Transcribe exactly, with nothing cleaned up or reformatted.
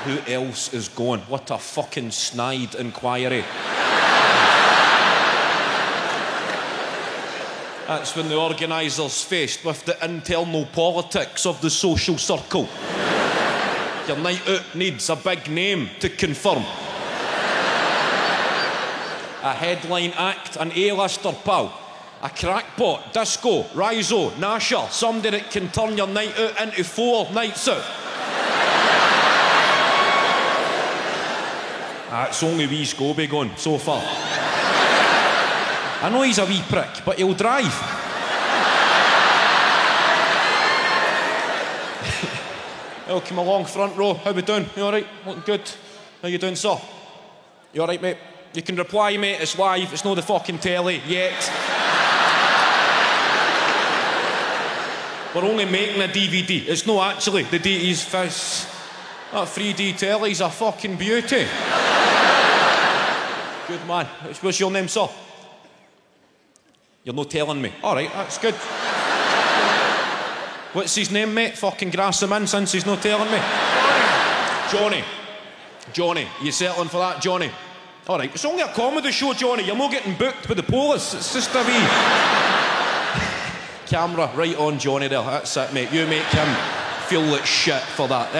Who else is going? What a fucking snide inquiry. That's when the organisers faced with the internal politics of the social circle. Your night out needs a big name to confirm. A headline act, an A-lister, pal. A crackpot, disco, rhizo, nasher, somebody that can turn your night out into four nights out. Ah, it's only wee Scobie going so far. I know he's a wee prick, but he'll drive. Welcome along, front row. How we doing? You alright? Looking good? How you doing, sir? You alright, mate? You can reply, mate. It's live. It's not the fucking telly yet. We're only making a D V D. It's not actually the D T's fizz. That three D telly's a fucking beauty. Good man. What's your name, sir? You're not telling me. Alright, that's good. What's his name, mate? Fucking grass him in since he's not telling me. Johnny. Johnny. You settling for that, Johnny? Alright, it's only a comedy show, Johnny. You're not getting booked with the police. It's just a wee... Camera right on Johnny there. That's it, mate. You make him feel like shit for that.